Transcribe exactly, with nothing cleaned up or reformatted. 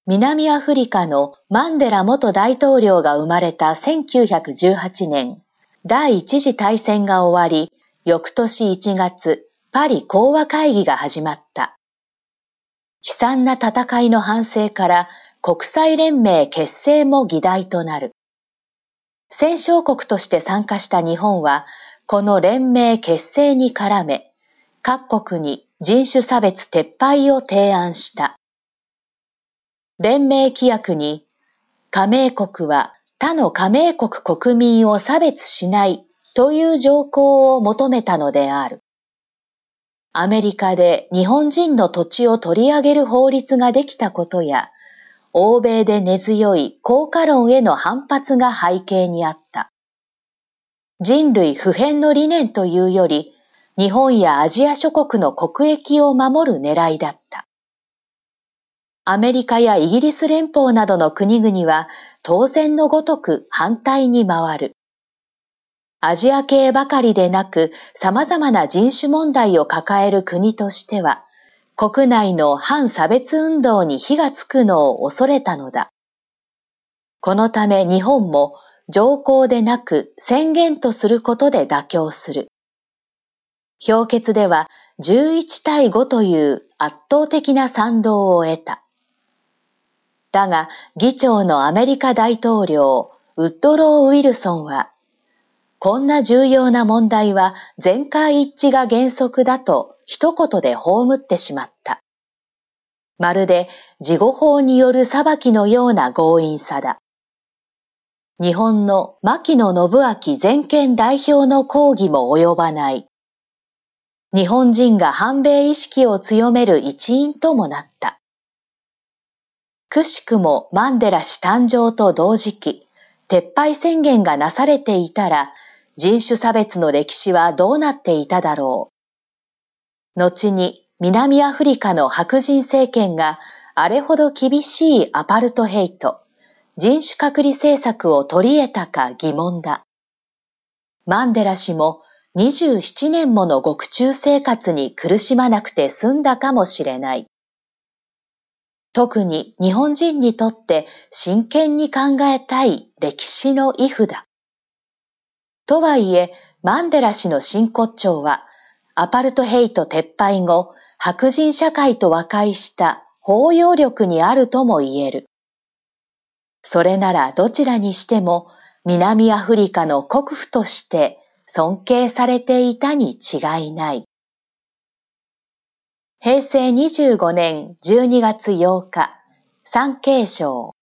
南アフリカのマンデラ元大統領が生まれたせんきゅうひゃくじゅうはちねん、第一次大戦が終わり、翌年いちがつ、パリ講和会議が始まった。悲惨な戦いの反省から国際連盟結成も議題となる。戦勝国として参加した日本は、この連盟結成に絡め、各国に人種差別撤廃を提案した。連盟規約に、加盟国は他の加盟国国民を差別しないという条項を求めたのである。アメリカで日本人の土地を取り上げる法律ができたことや、欧米で根強い効果論への反発が背景にあった。人類普遍の理念というより、日本やアジア諸国の国益を守る狙いだった。アメリカやイギリス連邦などの国々は当然のごとく反対に回る。アジア系ばかりでなく様々な人種問題を抱える国としては、国内の反差別運動に火がつくのを恐れたのだ。このため日本も条項でなく宣言とすることで妥協する。評決ではじゅういちたいごという圧倒的な賛同を得た。だが議長のアメリカ大統領ウッドロー・ウィルソンは、こんな重要な問題は全会一致が原則だと一言で葬ってしまった。まるで事後法による裁きのような強引さだ。日本の牧野信明全権代表の抗議も及ばない。日本人が反米意識を強める一因ともなった。くしくもマンデラ氏誕生と同時期、撤廃宣言がなされていたら、人種差別の歴史はどうなっていただろう。後に南アフリカの白人政権があれほど厳しいアパルトヘイト、人種隔離政策を取り得たか疑問だ。マンデラ氏もにじゅうななねんもの獄中生活に苦しまなくて済んだかもしれない。特に日本人にとって真剣に考えたい歴史のイフだ。とはいえ、マンデラ氏の真骨頂は、アパルトヘイト撤廃後、白人社会と和解した包容力にあるとも言える。それならどちらにしても、南アフリカの国父として尊敬されていたに違いない。へいせいにじゅうごねんじゅうにがつようか、産経省